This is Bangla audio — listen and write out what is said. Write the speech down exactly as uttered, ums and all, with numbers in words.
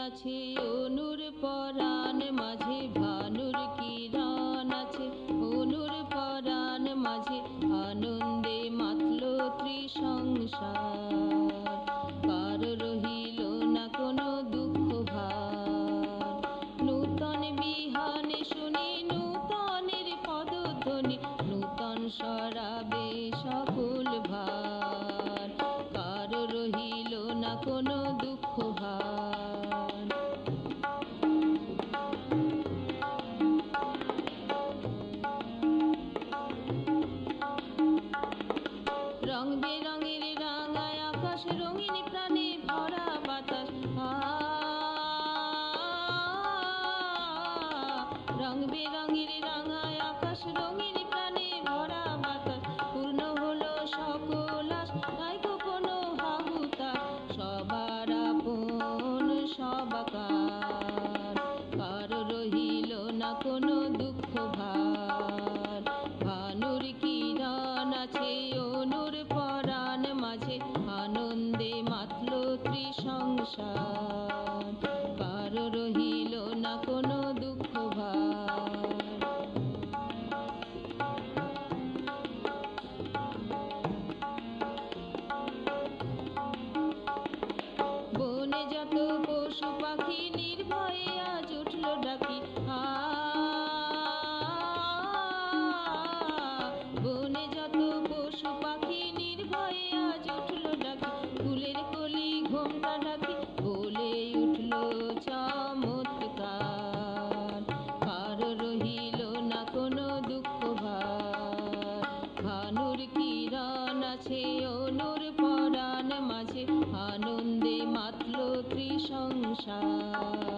আছে অনুর পরাণ মাঝে ভানুর কিরণ আছে অনুর পরাণ মাঝে আনন্দে মাতল ত্রিসংসার কার রহিল না কোনো দুঃখ ভার নূতন বিহানে শুনি নূতনের পদধ্বনি নূতন শরাবে সকল ভার কার রহিল না কোনো দুঃখ ভার রং বেরঙের রাঙায় আকাশ রঙিন প্রাণে ভরা বাতাস রং বেরঙের রাঙায় আকাশ রঙিন প্রাণে ভরা বাতাস পূর্ণ হলো সকল আশ নাই কোনো হাহুতাশ সবার আপন সবাকার কার রহিল না কোনো দুঃখ ভার ভানুর কিরণ আছে অনুর পরাণ মাঝে আনন্দে মাতল ত্রিসংসার কার রহিল না কোনো দুঃখ ভার বনে যত পশু পাখি নির্ভয়ে আজ উঠল ডাকি বনে যত পশু পাখি নির্ভয়ে আজ উঠল ডাকি ফুলের কলি ঘোমটা ঢাকি বলে উঠল চমৎকার কার রহিল না কোনো দুঃখ ভার ভানুর কিরণ আছে অনুর পরাণ মাঝে আনন্দে মাতল ত্রিসংসার।